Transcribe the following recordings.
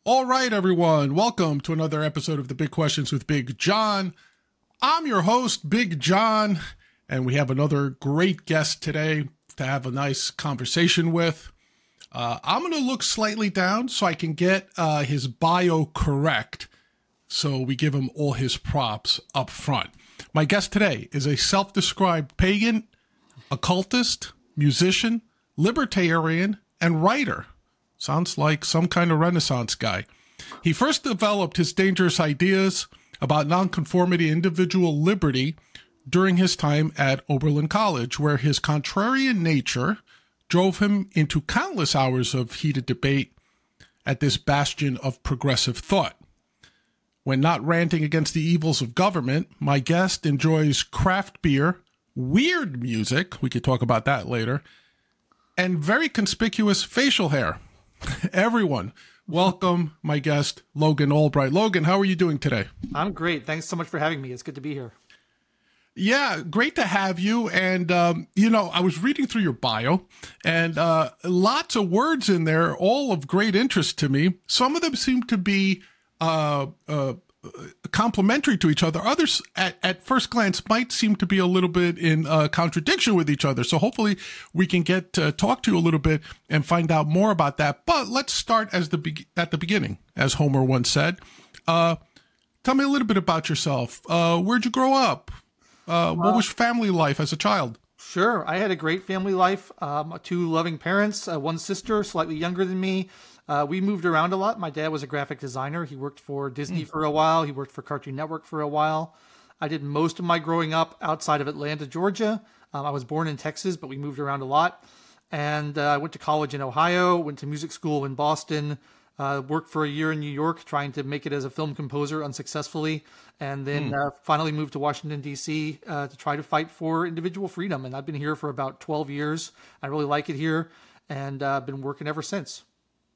All right, everyone. Welcome to another episode of the Big Questions with Big John. I'm your host, Big John, and we have another great guest today to have a nice conversation with. I'm going to look slightly down so I can get his bio correct, so we give him all his props up front. My guest today is a self-described pagan, occultist, musician, libertarian, and writer. Sounds like some kind of Renaissance guy. He first developed his dangerous ideas about nonconformity and individual liberty during his time at Oberlin College, where his contrarian nature drove him into countless hours of heated debate at this bastion of progressive thought. When not ranting against the evils of government, my guest enjoys craft beer, weird music, we could talk about that later, and very conspicuous facial hair. Everyone, welcome my guest, Logan Albright. Logan, how are you doing today? I'm great. Thanks so much for having me. It's good to be here. Yeah, great to have you. And, I was reading through your bio and lots of words in there, all of great interest to me. Some of them seem to be complementary to each other. Others, at first glance, might seem to be a little bit in contradiction with each other. So hopefully we can get to talk to you a little bit and find out more about that. But let's start at the beginning, as Homer once said. Tell me a little bit about yourself. Where'd you grow up? What was your family life as a child? Sure. I had a great family life. Two loving parents, one sister, slightly younger than me. We moved around a lot. My dad was a graphic designer. He worked for Disney for a while. He worked for Cartoon Network for a while. I did most of my growing up outside of Atlanta, Georgia. I was born in Texas, but we moved around a lot. And I went to college in Ohio, went to music school in Boston, worked for a year in New York trying to make it as a film composer unsuccessfly, and then finally moved to Washington, D.C. To try to fight for individual freedom. And I've been here for about 12 years. I really like it here, and I've been working ever since.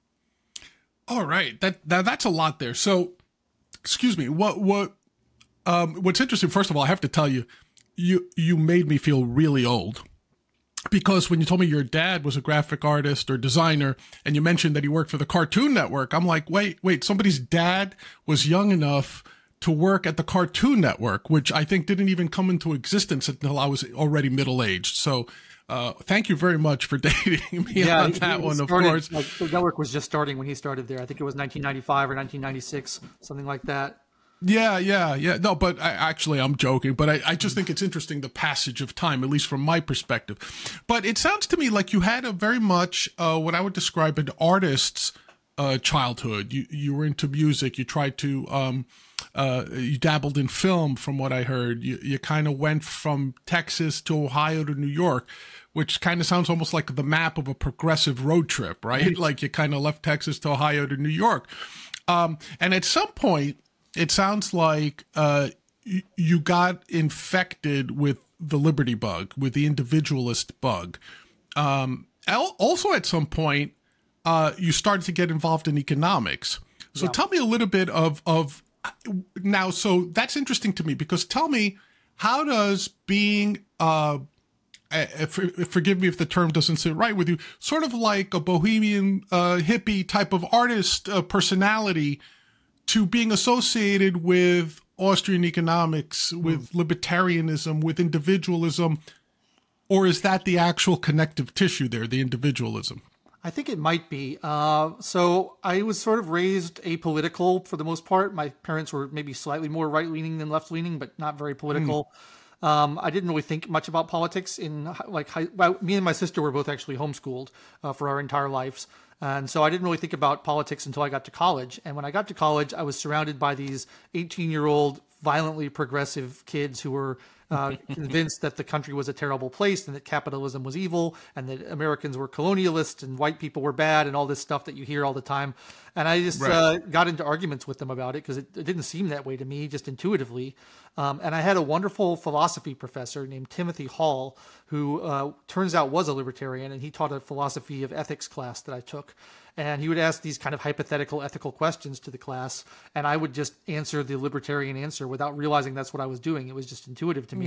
All right, that's a lot there. So, excuse me. What's interesting? First of all, I have to tell you, you made me feel really old, because when you told me your dad was a graphic artist or designer, and you mentioned that he worked for the Cartoon Network, I'm like, wait, somebody's dad was young enough to work at the Cartoon Network, which I think didn't even come into existence until I was already middle-aged. So. Thank you very much for dating me on that one, of course. Like, the network was just starting when he started there. I think it was 1995 or 1996, something like that. Yeah. No, but I'm joking. But I just think it's interesting, the passage of time, at least from my perspective. But it sounds to me like you had a very much what I would describe an artist's childhood. You were into music. You tried to you dabbled in film, from what I heard. You kind of went from Texas to Ohio to New York, which kind of sounds almost like the map of a progressive road trip, right? Like you kind of left Texas to Ohio to New York. And at some point, it sounds like you got infected with the liberty bug, with the individualist bug. Also, at some point, you started to get involved in economics. So tell me a little bit of now. So that's interesting to me, because tell me, how does being forgive me if the term doesn't sit right with you, sort of like a bohemian hippie type of artist personality, to being associated with Austrian economics, with libertarianism, with individualism, or is that the actual connective tissue there, the individualism? I think it might be. So I was sort of raised apolitical for the most part. My parents were maybe slightly more right-leaning than left-leaning, but not very political. I didn't really think much about politics in me and my sister were both actually homeschooled for our entire lives. And so I didn't really think about politics until I got to college. And when I got to college, I was surrounded by these 18-year-old violently progressive kids who were convinced that the country was a terrible place and that capitalism was evil and that Americans were colonialists and white people were bad and all this stuff that you hear all the time. And I just got into arguments with them about it because it didn't seem that way to me, just intuitively. And I had a wonderful philosophy professor named Timothy Hall, who turns out was a libertarian, and he taught a philosophy of ethics class that I took. And he would ask these kind of hypothetical ethical questions to the class, and I would just answer the libertarian answer without realizing that's what I was doing. It was just intuitive to me.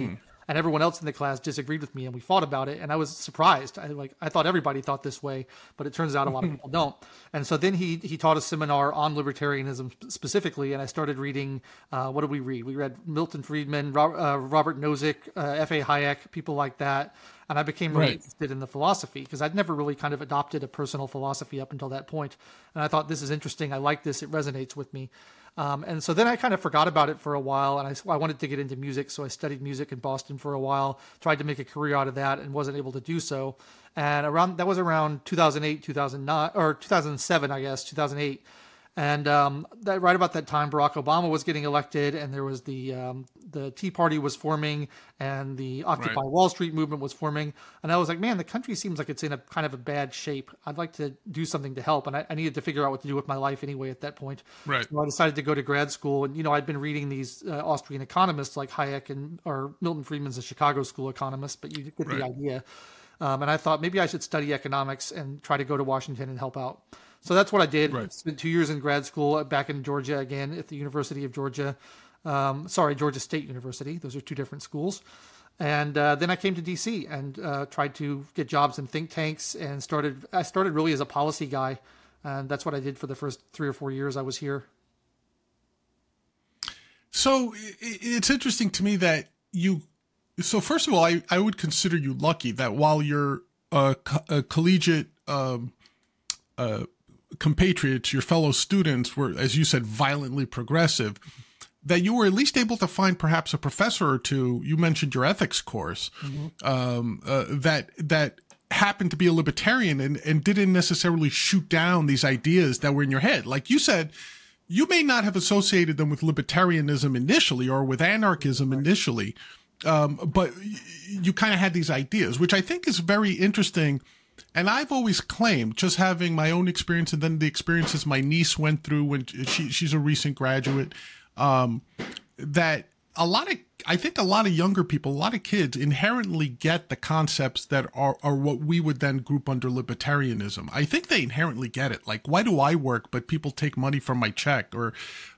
and everyone else in the class disagreed with me, and we fought about it. And I was surprised. I thought everybody thought this way, but it turns out a lot of people don't. And so then he taught a seminar on libertarianism specifically, and I started reading. What did we read? We read Milton Friedman, Robert Nozick, F.A. Hayek, people like that. And I became really interested in the philosophy because I'd never really kind of adopted a personal philosophy up until that point. And I thought, this is interesting. I like this. It resonates with me. And so then I kind of forgot about it for a while, and I wanted to get into music. So I studied music in Boston for a while, tried to make a career out of that, and wasn't able to do so. And that was around 2008, 2009, or 2007, I guess, 2008. And right about that time, Barack Obama was getting elected, and there was the Tea Party was forming, and the Occupy Wall Street movement was forming. And I was like, man, the country seems like it's in a kind of a bad shape. I'd like to do something to help, and I needed to figure out what to do with my life anyway at that point. Right. So I decided to go to grad school, and I'd been reading these Austrian economists like Hayek or Milton Friedman's a Chicago school economist, but you get the idea. And I thought maybe I should study economics and try to go to Washington and help out. So that's what I did. Right. Spent 2 years in grad school back in Georgia again at the University of Georgia. Georgia State University. Those are two different schools. And then I came to DC and tried to get jobs in think tanks and I started really as a policy guy. And that's what I did for the first 3 or 4 years I was here. So it's interesting to me that so first of all, I would consider you lucky that while you're a collegiate compatriots, your fellow students were, as you said, violently progressive, that you were at least able to find perhaps a professor or two. You mentioned your ethics course, that happened to be a libertarian and didn't necessarily shoot down these ideas that were in your head. Like you said, you may not have associated them with libertarianism initially or with anarchism initially, but you kind of had these ideas, which I think is very interesting. And I've always claimed, just having my own experience and then the experiences my niece went through when she's a recent graduate, that I think a lot of younger people, a lot of kids inherently get the concepts that are what we would then group under libertarianism. I think they inherently get it. Like, why do I work, but people take money from my check? Or,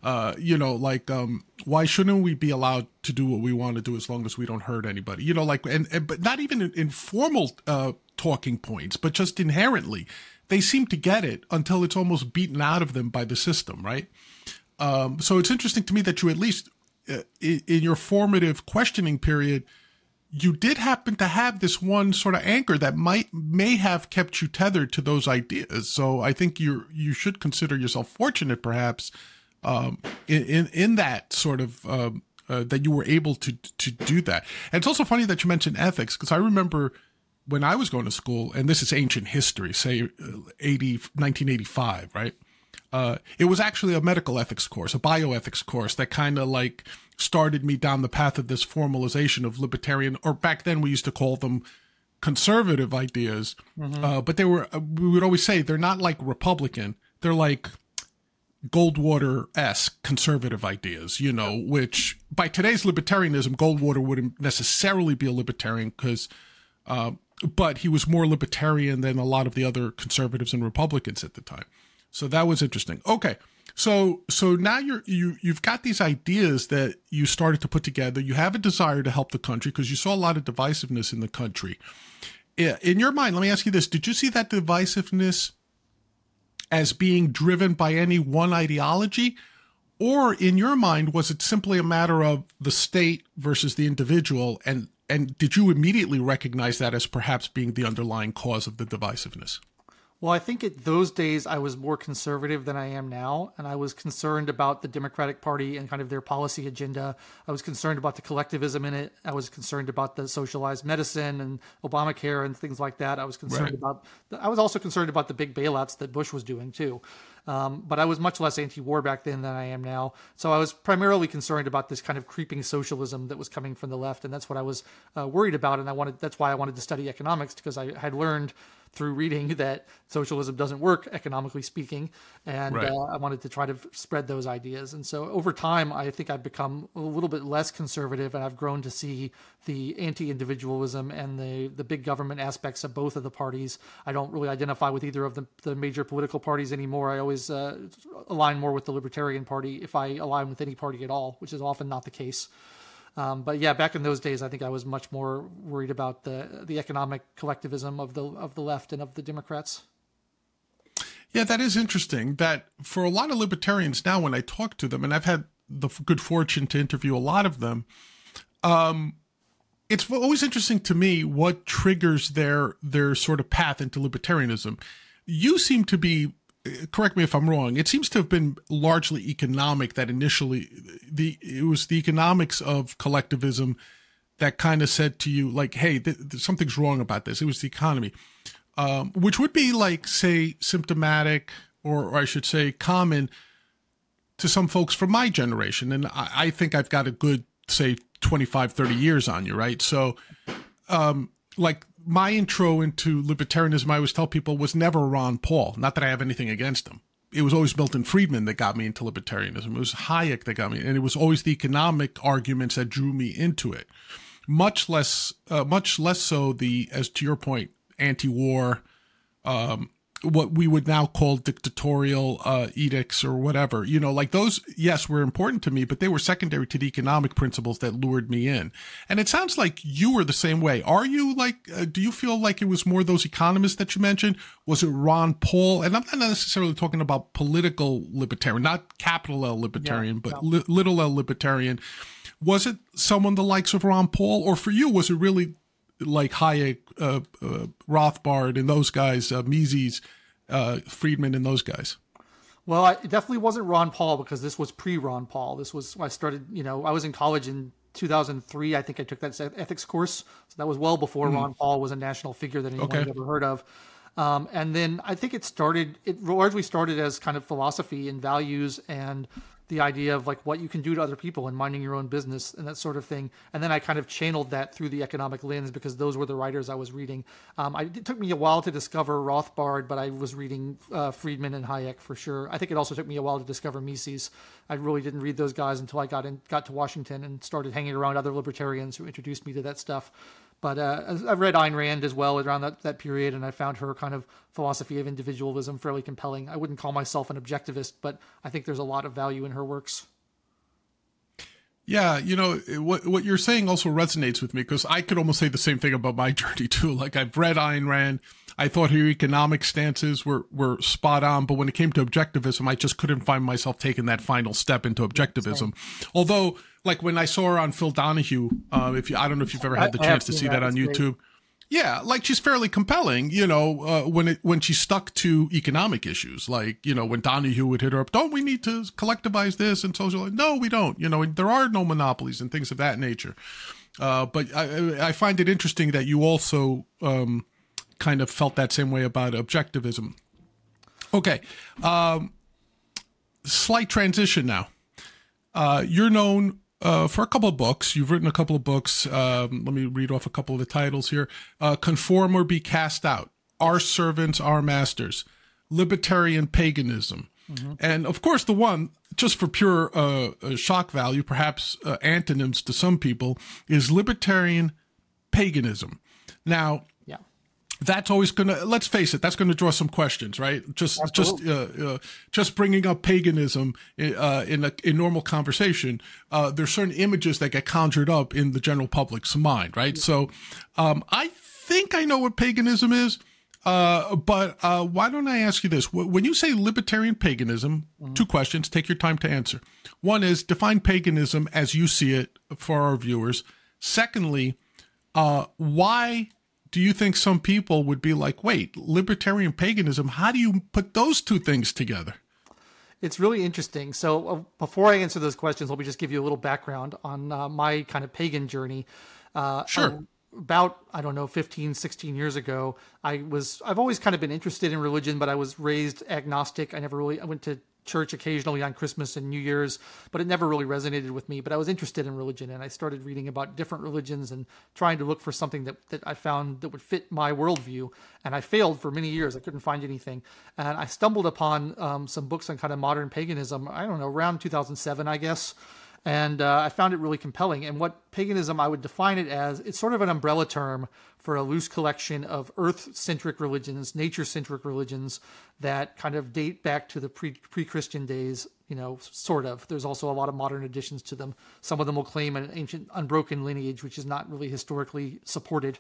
why shouldn't we be allowed to do what we want to do as long as we don't hurt anybody? But not even in formal, talking points, but just inherently, they seem to get it until it's almost beaten out of them by the system, right? So it's interesting to me that you at least in your formative questioning period, you did happen to have this one sort of anchor that may have kept you tethered to those ideas. So I think you should consider yourself fortunate, perhaps, in that sort of that you were able to do that. And it's also funny that you mentioned ethics, because I remember when I was going to school, and this is ancient history, say 1985, right? It was actually a medical ethics course, a bioethics course that kind of like started me down the path of this formalization of libertarian, or back then we used to call them conservative ideas. But we would always say they're not like Republican. They're like Goldwater-esque conservative ideas, which by today's libertarianism, Goldwater wouldn't necessarily be a libertarian because, but he was more libertarian than a lot of the other conservatives and Republicans at the time. So that was interesting. Okay. So now you've got these ideas that you started to put together. You have a desire to help the country because you saw a lot of divisiveness in the country. In your mind, let me ask you this. Did you see that divisiveness as being driven by any one ideology? Or in your mind, was it simply a matter of the state versus the individual? And did you immediately recognize that as perhaps being the underlying cause of the divisiveness? Well, I think at those days I was more conservative than I am now, and I was concerned about the Democratic Party and kind of their policy agenda. I was concerned about the collectivism in it. I was concerned about the socialized medicine and Obamacare and things like that. I was concerned I was also concerned about the big bailouts that Bush was doing too. But I was much less anti-war back then than I am now. So I was primarily concerned about this kind of creeping socialism that was coming from the left, and that's what I was worried about. And that's why I wanted to study economics, because I had learned through reading that socialism doesn't work, economically speaking. And I wanted to try to spread those ideas. And so over time, I think I've become a little bit less conservative, and I've grown to see the anti-individualism and the big government aspects of both of the parties. I don't really identify with either of the major political parties anymore. I always align more with the Libertarian Party if I align with any party at all, which is often not the case. But yeah, back in those days, I think I was much more worried about the economic collectivism of the left and of the Democrats. Yeah, that is interesting. That for a lot of libertarians now, when I talk to them, and I've had the good fortune to interview a lot of them, it's always interesting to me what triggers their sort of path into libertarianism. You seem to be, correct me if I'm wrong, it seems to have been largely economic. That initially it was the economics of collectivism that kind of said to you, like, hey, something's wrong about this. It was the economy, which would be like, say, symptomatic, or I should say common to some folks from my generation. And I think I've got a good, say, 25, 30 years on you, right? So, like, my intro into libertarianism, I always tell people, was never Ron Paul. Not that I have anything against him. It was always Milton Friedman that got me into libertarianism. It was Hayek that got me, and it was always the economic arguments that drew me into it. Much less so as to your point, anti-war, what we would now call dictatorial edicts or whatever. You know, like those, yes, were important to me, but they were secondary to the economic principles that lured me in. And it sounds like you were the same way. Are you like, do you feel like it was more those economists that you mentioned? Was it Ron Paul? And I'm not necessarily talking about political libertarian, not capital L libertarian, but little L libertarian. Was it someone the likes of Ron Paul? Or for you, was it really like Hayek, Rothbard and those guys, Mises, Friedman and those guys? Well, it definitely wasn't Ron Paul, because this was pre-Ron Paul. This was, I started, I was in college in 2003. I think I took that ethics course. So that was well before Ron Paul was a national figure that anyone had ever heard of. And then I think it largely started as kind of philosophy and values and the idea of like what you can do to other people and minding your own business and that sort of thing. And then I kind of channeled that through the economic lens, because those were the writers I was reading. It took me a while to discover Rothbard, but I was reading Friedman and Hayek for sure. I think it also took me a while to discover Mises. I really didn't read those guys until I got to Washington and started hanging around other libertarians who introduced me to that stuff. But I've read Ayn Rand as well around that period, and I found her kind of philosophy of individualism fairly compelling. I wouldn't call myself an objectivist, but I think there's a lot of value in her works. Yeah, what you're saying also resonates with me, because I could almost say the same thing about my journey too. Like, I've read Ayn Rand. I thought her economic stances were spot on, but when it came to objectivism, I just couldn't find myself taking that final step into objectivism. Although, like when I saw her on Phil Donahue, I don't know if you've ever had the chance to see that on YouTube. Yeah, like she's fairly compelling, when she stuck to economic issues, like, when Donahue would hit her up, don't we need to collectivize this and social? No, we don't. There are no monopolies and things of that nature. But I find it interesting that you also kind of felt that same way about objectivism. Okay, slight transition now. You're known for a couple of books. You've written a couple of books. Let me read off a couple of the titles here. Conform or Be Cast Out, Our Servants, Our Masters, Libertarian Paganism. Mm-hmm. And of course, the one, just for pure shock value, perhaps antonyms to some people, is Libertarian Paganism. Now, that's always going to, let's face it, that's going to draw some questions, right? Just bringing up paganism in normal conversation, there's certain images that get conjured up in the general public's mind, right? So I think I know what paganism is, but why don't I ask you this? When you say libertarian paganism, two questions, take your time to answer. One is, define paganism as you see it for our viewers. Secondly, why do you think some people would be like, wait, libertarian paganism, how do you put those two things together? It's really interesting. So before I answer those questions, let me just give you a little background on my kind of pagan journey. Sure. About, 15, 16 years ago, I've always kind of been interested in religion, but I was raised agnostic. I went to church occasionally on Christmas and New Year's, but it never really resonated with me. But I was interested in religion, and I started reading about different religions and trying to look for something that I found that would fit my worldview. And I failed for many years. I couldn't find anything. And I stumbled upon some books on kind of modern paganism, around 2007, I guess. And I found it really compelling. And what paganism, I would define it as, it's sort of an umbrella term for a loose collection of earth-centric religions, nature-centric religions that kind of date back to the pre-Christian days, sort of. There's also a lot of modern additions to them. Some of them will claim an ancient unbroken lineage, which is not really historically supported.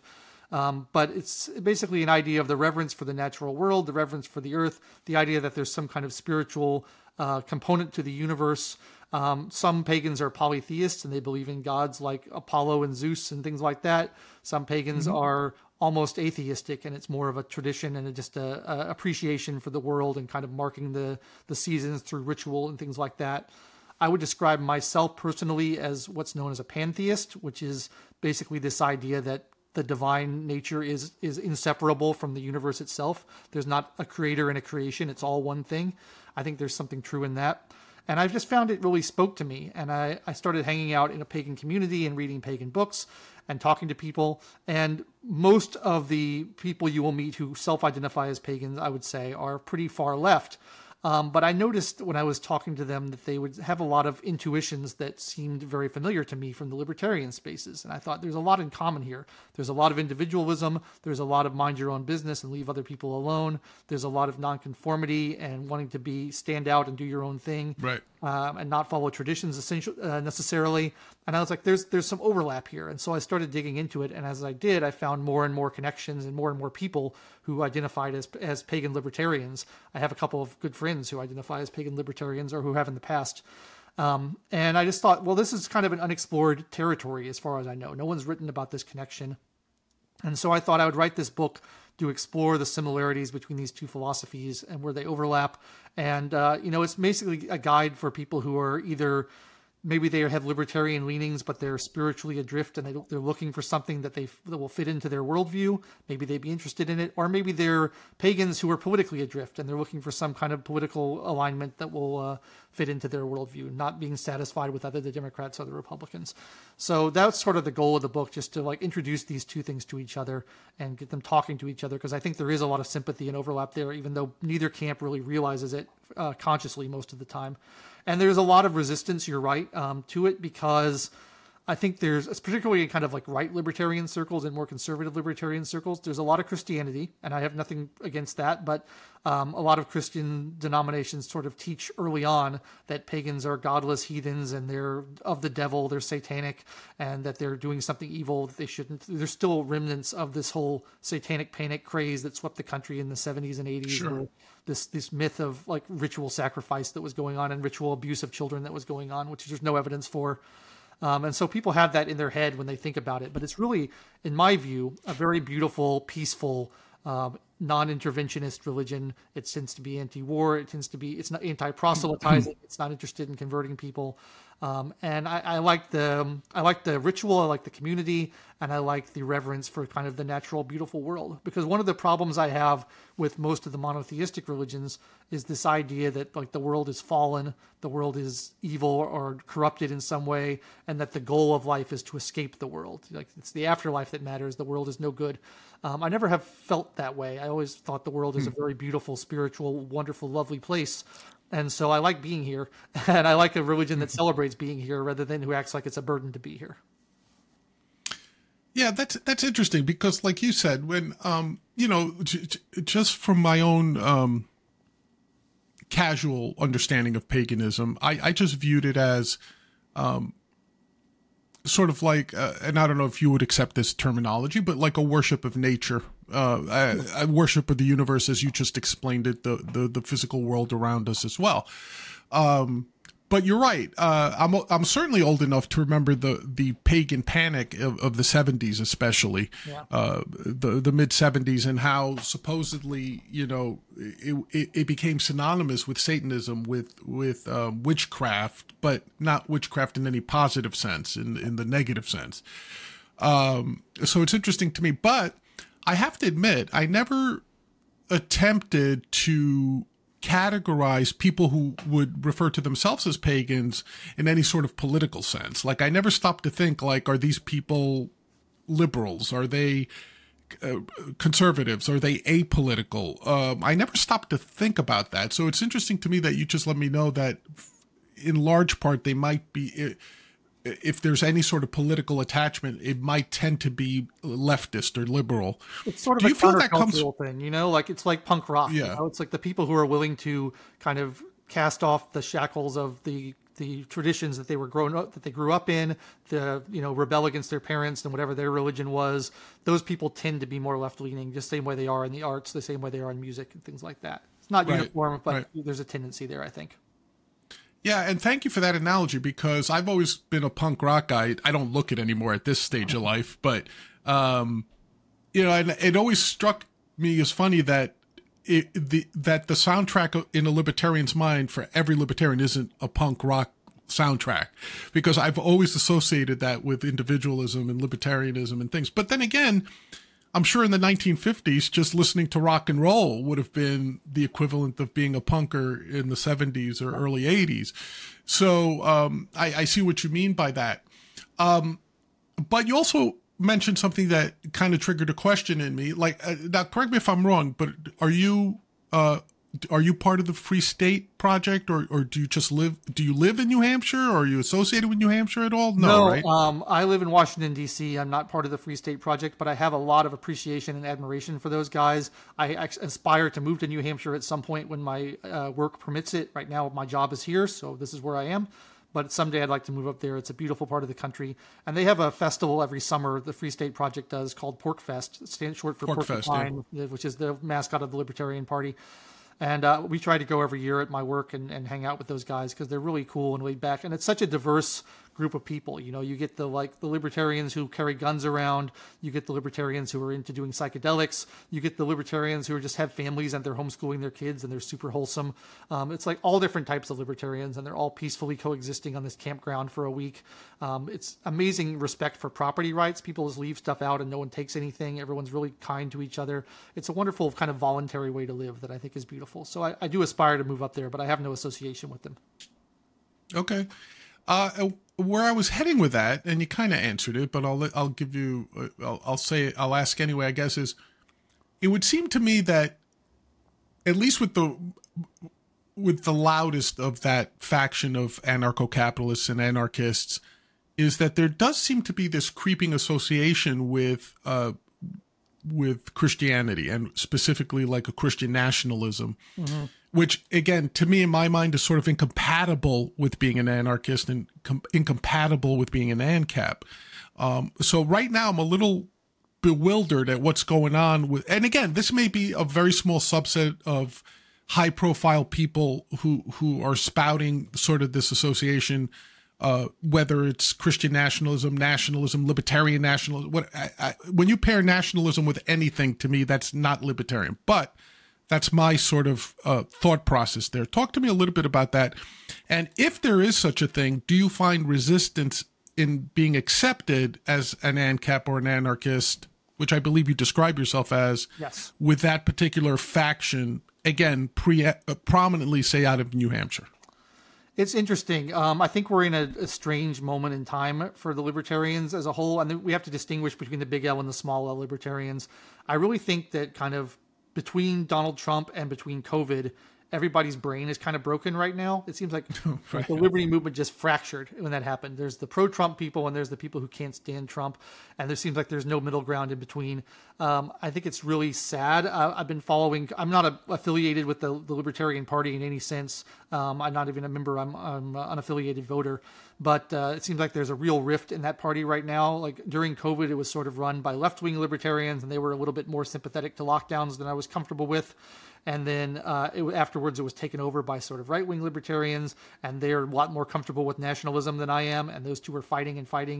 But it's basically an idea of the reverence for the natural world, the reverence for the earth, the idea that there's some kind of spiritual component to the universe. Some pagans are polytheists and they believe in gods like Apollo and Zeus and things like that. Some pagans are almost atheistic, and it's more of a tradition and just a appreciation for the world and kind of marking the seasons through ritual and things like that. I would describe myself personally as what's known as a pantheist, which is basically this idea that the divine nature is inseparable from the universe itself. There's not a creator and a creation. It's all one thing. I think there's something true in that. And I've just found it really spoke to me. And I started hanging out in a pagan community and reading pagan books and talking to people. And most of the people you will meet who self-identify as pagans, I would say, are pretty far left. But I noticed when I was talking to them that they would have a lot of intuitions that seemed very familiar to me from the libertarian spaces. And I thought there's a lot in common here. There's a lot of individualism. There's a lot of mind your own business and leave other people alone. There's a lot of nonconformity and wanting to stand out and do your own thing. Right. And not follow traditions necessarily. And I was like, there's some overlap here. And so I started digging into it. And as I did, I found more and more connections and more people who identified as pagan libertarians. I have a couple of good friends who identify as pagan libertarians or who have in the past. And I just thought, well, this is kind of an unexplored territory as far as I know. No one's written about this connection. And so I thought I would write this book to explore the similarities between these two philosophies and where they overlap. And, it's basically a guide for people who are either maybe they have libertarian leanings, but they're spiritually adrift and they're looking for something that will fit into their worldview. Maybe they'd be interested in it. Or maybe they're pagans who are politically adrift and they're looking for some kind of political alignment that will fit into their worldview, not being satisfied with either the Democrats or the Republicans. So that's sort of the goal of the book, just to introduce these two things to each other and get them talking to each other, because I think there is a lot of sympathy and overlap there, even though neither camp really realizes it consciously most of the time. And there's a lot of resistance, you're right, to it, because I think it's particularly in kind of right libertarian circles and more conservative libertarian circles, there's a lot of Christianity, and I have nothing against that, but a lot of Christian denominations sort of teach early on that pagans are godless heathens and they're of the devil, they're satanic, and that they're doing something evil that they shouldn't. There's still remnants of this whole satanic panic craze that swept the country in the 70s and 80s. Sure. Where this myth of ritual sacrifice that was going on and ritual abuse of children that was going on, which there's no evidence for. And so people have that in their head when they think about it. But it's really, in my view, a very beautiful, peaceful, non-interventionist religion. It tends to be anti-war. It's not anti-proselytizing. It's not interested in converting people. And I like the ritual. I like the community, and I like the reverence for kind of the natural, beautiful world. Because one of the problems I have with most of the monotheistic religions is this idea that the world is fallen, the world is evil or corrupted in some way, and that the goal of life is to escape the world. It's the afterlife that matters. The world is no good. I never have felt that way. I always thought the world is a very beautiful, spiritual, wonderful, lovely place. And so I like being here, and I like a religion that celebrates being here rather than who acts like it's a burden to be here. Yeah, that's interesting because, like you said, when just from my own casual understanding of paganism, I just viewed it as sort of and I don't know if you would accept this terminology, but like a worship of nature, a worship of the universe, as you just explained it, the physical world around us as well. But you're right. I'm certainly old enough to remember the pagan panic of the 70s, especially the mid 70s, and how supposedly it became synonymous with Satanism, with witchcraft, but not witchcraft in any positive sense, in the negative sense. So it's interesting to me, but I have to admit, I never attempted to categorize people who would refer to themselves as pagans in any sort of political sense. I never stopped to think, are these people liberals? Are they conservatives? Are they apolitical? I never stopped to think about that. So it's interesting to me that you just let me know that in large part, they might be, if there's any sort of political attachment, it might tend to be leftist or liberal. It's sort of Do a you feel that countercultural thing, you know, like it's like punk rock. Yeah. You know? It's like the people who are willing to kind of cast off the shackles of the traditions that they grew up in, rebel against their parents and whatever their religion was. Those people tend to be more left leaning, just the same way they are in the arts, the same way they are in music and things like that. It's not uniform, but there's a tendency there, I think. Yeah, and thank you for that analogy, because I've always been a punk rock guy. I don't look it anymore at this stage of life, but and it always struck me as funny that the soundtrack in a libertarian's mind for every libertarian isn't a punk rock soundtrack, because I've always associated that with individualism and libertarianism and things. But then again, I'm sure in the 1950s, just listening to rock and roll would have been the equivalent of being a punker in the 70s or early 80s. So I see what you mean by that. But you also mentioned something that kind of triggered a question in me. Like, now, correct me if I'm wrong, but are you part of the Free State Project, or do you just live in New Hampshire, or are you associated with New Hampshire at all? No, right? I live in Washington, D.C. I'm not part of the Free State Project, but I have a lot of appreciation and admiration for those guys. I aspire to move to New Hampshire at some point when my work permits it. Right now, my job is here, so this is where I am. But someday I'd like to move up there. It's a beautiful part of the country. And they have a festival every summer, the Free State Project does, called Pork Fest. It stands short for Porcupine, which is the mascot of the Libertarian Party. And we try to go every year at my work and hang out with those guys, because they're really cool and laid back. And it's such a diverse group of people. You know, you get the libertarians who carry guns around. You get the libertarians who are into doing psychedelics. You get the libertarians who just have families and they're homeschooling their kids and they're super wholesome. It's like all different types of libertarians, and they're all peacefully coexisting on this campground for a week. It's amazing respect for property rights. People just leave stuff out and no one takes anything. Everyone's really kind to each other. It's a wonderful kind of voluntary way to live that I think is beautiful. So I do aspire to move up there, but I have no association with them. Okay. Where I was heading with that, and you kind of answered it, but I'll give you, I'll ask anyway, I guess, is it would seem to me that at least with the loudest of that faction of anarcho-capitalists and anarchists, is that there does seem to be this creeping association with Christianity, and specifically like a Christian nationalism, which again, to me, in my mind, is sort of incompatible with being an anarchist and incompatible with being an ANCAP. So right now I'm a little bewildered at what's going on with, and again, this may be a very small subset of high profile people who are spouting sort of this association, whether it's Christian nationalism, libertarian nationalism. When you pair nationalism with anything, to me, that's not libertarian. But that's my sort of thought process there. Talk to me a little bit about that. And if there is such a thing, do you find resistance in being accepted as an ANCAP or an anarchist, which I believe you describe yourself as, yes, with that particular faction, again, prominently, say, out of New Hampshire? It's interesting. I think we're in a strange moment in time for the libertarians as a whole. And we have to distinguish between the big L and the small L libertarians. I really think that kind of between Donald Trump and between COVID, everybody's brain is kind of broken right now. It seems like right. The liberty movement just fractured when that happened. There's the pro-Trump people and there's the people who can't stand Trump. And there seems like there's no middle ground in between. I think it's really sad. I've been following, I'm not affiliated with the Libertarian Party in any sense. I'm not even a member. I'm an unaffiliated voter. But it seems like there's a real rift in that party right now. Like during COVID, it was sort of run by left-wing libertarians, and they were a little bit more sympathetic to lockdowns than I was comfortable with. And then afterwards, it was taken over by sort of right-wing libertarians, and they're a lot more comfortable with nationalism than I am. And those two are fighting.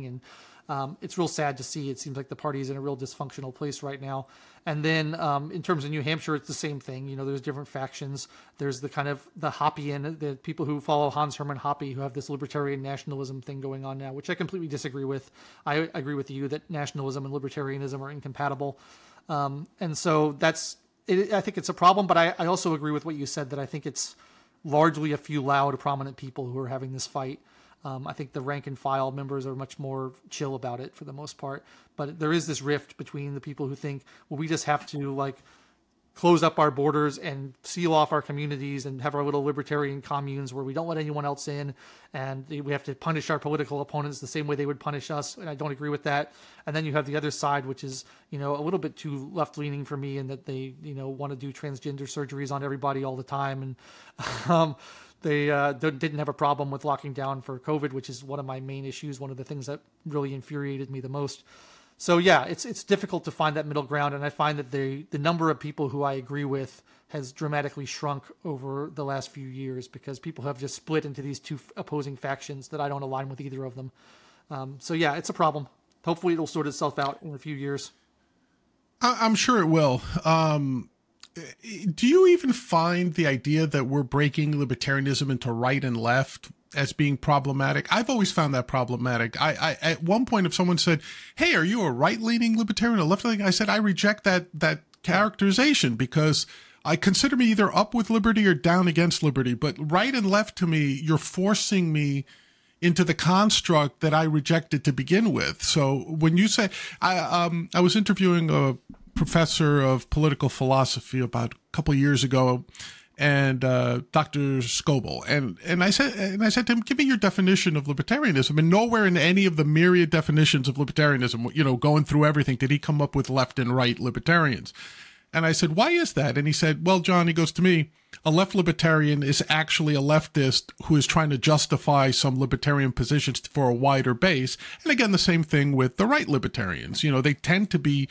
And it's real sad to see. It seems like the party is in a real dysfunctional place right now. And then in terms of New Hampshire, it's the same thing. You know, there's different factions. There's the kind of the Hoppian, the people who follow Hans Hermann Hoppe, who have this libertarian nationalism thing going on now, which I completely disagree with. I agree with you that nationalism and libertarianism are incompatible. And so that's it. I think it's a problem, but I also agree with what you said, that I think it's largely a few loud, prominent people who are having this fight. I think the rank and file members are much more chill about it for the most part. But there is this rift between the people who think, well, we just have to like close up our borders and seal off our communities and have our little libertarian communes where we don't let anyone else in, and we have to punish our political opponents the same way they would punish us. And I don't agree with that. And then you have the other side, which is, a little bit too left-leaning for me, in that they, want to do transgender surgeries on everybody all the time. And they didn't have a problem with locking down for COVID, which is one of my main issues, one of the things that really infuriated me the most. So yeah, it's difficult to find that middle ground, and I find that the number of people who I agree with has dramatically shrunk over the last few years, because people have just split into these two opposing factions that I don't align with either of them. So yeah, it's a problem. Hopefully it'll sort itself out in a few years. I'm sure it will. Do you even find the idea that we're breaking libertarianism into right and left as being problematic? I've always found that problematic. I at one point, if someone said, "Hey, are you a right-leaning libertarian or left-leaning?" I said, I reject that characterization, because I consider me either up with liberty or down against liberty. But right and left, to me, you're forcing me into the construct that I rejected to begin with. So when you say, I was interviewing a professor of political philosophy about a couple of years ago, and Dr. Scoble, and I said to him, "Give me your definition of libertarianism." And nowhere in any of the myriad definitions of libertarianism, going through everything, did he come up with left and right libertarians. And I said, "Why is that?" And he said, "Well, John," he goes, "to me, a left libertarian is actually a leftist who is trying to justify some libertarian positions for a wider base." And again, the same thing with the right libertarians. They tend to be,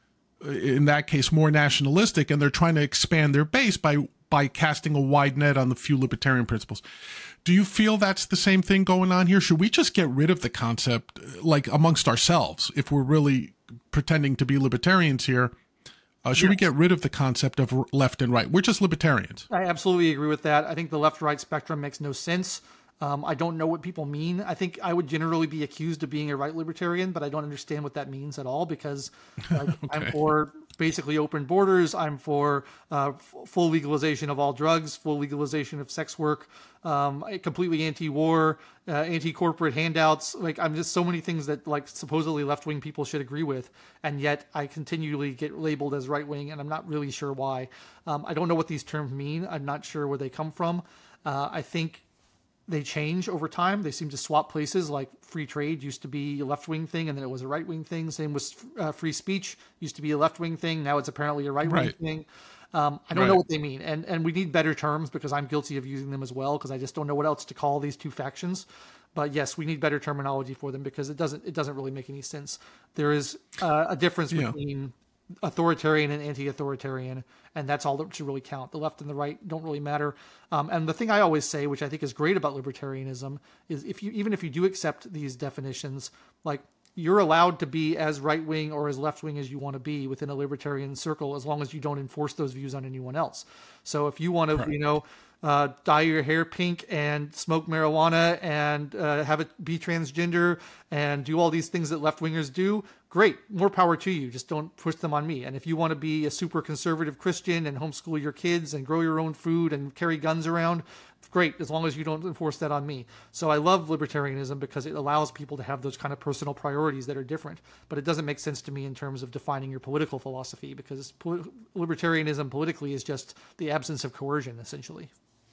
in that case, more nationalistic, and they're trying to expand their base by casting a wide net on the few libertarian principles. Do you feel that's the same thing going on here? Should we just get rid of the concept, like amongst ourselves, if we're really pretending to be libertarians here? Should we get rid of the concept of left and right? We're just libertarians. I absolutely agree with that. I think the left-right spectrum makes no sense. I don't know what people mean. I think I would generally be accused of being a right libertarian, but I don't understand what that means at all, because okay. I'm for basically open borders. I'm for full legalization of all drugs, full legalization of sex work, completely anti-war, anti-corporate handouts. Like, I'm just so many things that supposedly left-wing people should agree with, and yet I continually get labeled as right-wing, and I'm not really sure why. I don't know what these terms mean. I'm not sure where they come from. I think they change over time. They seem to swap places. Like free trade used to be a left-wing thing, and then it was a right-wing thing. Same with free speech used to be a left-wing thing. Now it's apparently a right-wing thing. I don't know what they mean. And we need better terms, because I'm guilty of using them as well, because I just don't know what else to call these two factions. But yes, we need better terminology for them, because it doesn't really make any sense. There is a difference between authoritarian and anti-authoritarian, and that's all that should really count. The left and the right don't really matter. And the thing I always say, which I think is great about libertarianism, is even if you do accept these definitions, you're allowed to be as right-wing or as left-wing as you want to be within a libertarian circle, as long as you don't enforce those views on anyone else. So if you want to, dye your hair pink and smoke marijuana and have it be transgender and do all these things that left-wingers do, great, more power to you. Just don't push them on me. And if you want to be a super conservative Christian and homeschool your kids and grow your own food and carry guns around, great, as long as you don't enforce that on me. So I love libertarianism, because it allows people to have those kind of personal priorities that are different. But it doesn't make sense to me in terms of defining your political philosophy, because libertarianism politically is just the absence of coercion, essentially.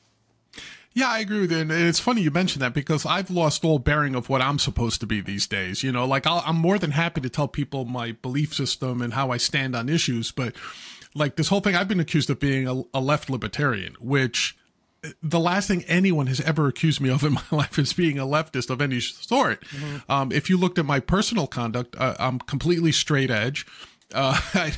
Yeah, I agree with you. And it's funny you mention that, because I've lost all bearing of what I'm supposed to be these days. I'm more than happy to tell people my belief system and how I stand on issues. But this whole thing, I've been accused of being a left libertarian, which the last thing anyone has ever accused me of in my life is being a leftist of any sort. Mm-hmm. If you looked at my personal conduct, I'm completely straight edge. I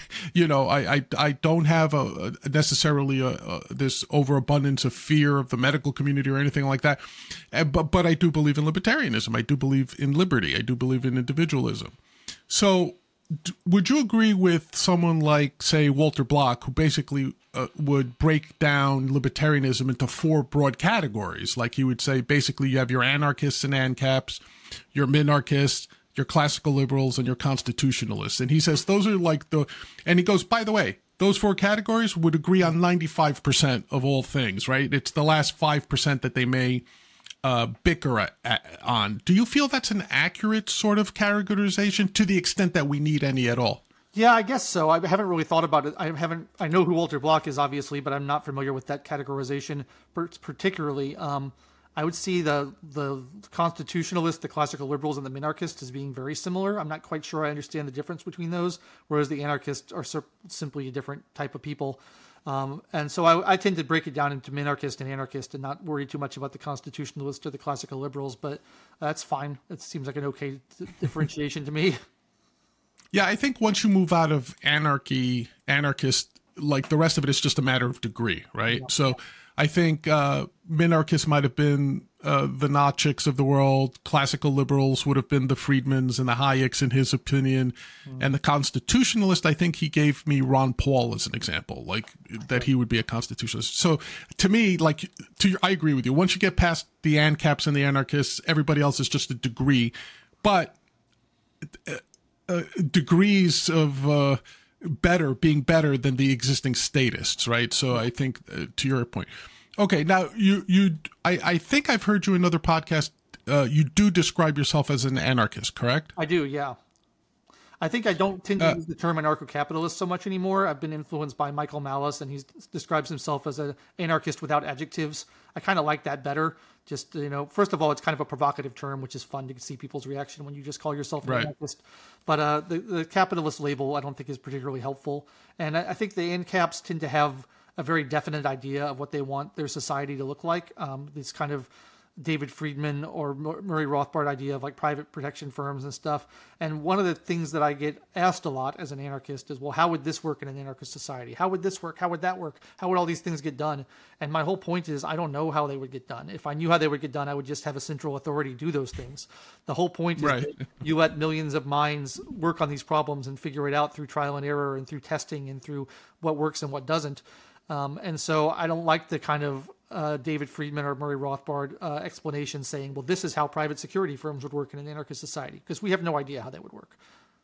don't have necessarily this overabundance of fear of the medical community or anything like that. But I do believe in libertarianism. I do believe in liberty. I do believe in individualism. So would you agree with someone like, say, Walter Block, who basically would break down libertarianism into four broad categories? Like, he would say, basically, you have your anarchists and ANCAPs, your minarchists, your classical liberals, and your constitutionalists. And he says those are and he goes, by the way, those four categories would agree on 95% of all things, right? It's the last 5% that they may bicker on. Do you feel that's an accurate sort of categorization, to the extent that we need any at all? Yeah, I guess so. I haven't really thought about it. I know who Walter Block is, obviously, but I'm not familiar with that categorization particularly. I would see the constitutionalists, the classical liberals, and the minarchists as being very similar. I'm not quite sure I understand the difference between those, whereas the anarchists are simply a different type of people. And so I tend to break it down into minarchist and anarchist and not worry too much about the constitutionalists or the classical liberals, but that's fine. It seems like an okay differentiation to me. Yeah, I think once you move out of anarchist, like the rest of it is just a matter of degree, right? Yeah. So I think minarchists might have been the Nozick's of the world. Classical liberals would have been the Friedmans and the Hayeks, in his opinion. And the constitutionalist, I think he gave me Ron Paul as an example, like that he would be a constitutionalist. So to me, like I agree with you. Once you get past the ANCAPs and the anarchists, everybody else is just a degree. But degrees of being better than the existing statists, right? So I think to your point. Okay, now I think I've heard you in another podcast. You do describe yourself as an anarchist, correct? I do, yeah. I think I don't tend to use the term anarcho-capitalist so much anymore. I've been influenced by Michael Malice, and he describes himself as an anarchist without adjectives. I kind of like that better. Just, first of all, it's kind of a provocative term, which is fun to see people's reaction when you just call yourself an anarchist. But the capitalist label, I don't think is particularly helpful. And I think the ANCAPs tend to have a very definite idea of what they want their society to look like. This kind of David Friedman or Murray Rothbard idea of like private protection firms and stuff. And one of the things that I get asked a lot as an anarchist is, well, how would this work in an anarchist society? How would this work? How would that work? How would all these things get done? And my whole point is, I don't know how they would get done. If I knew how they would get done, I would just have a central authority do those things. The whole point is that you let millions of minds work on these problems and figure it out through trial and error and through testing and through what works and what doesn't. And so I don't like the kind of David Friedman or Murray Rothbard explanation saying, well, this is how private security firms would work in an anarchist society, because we have no idea how that would work.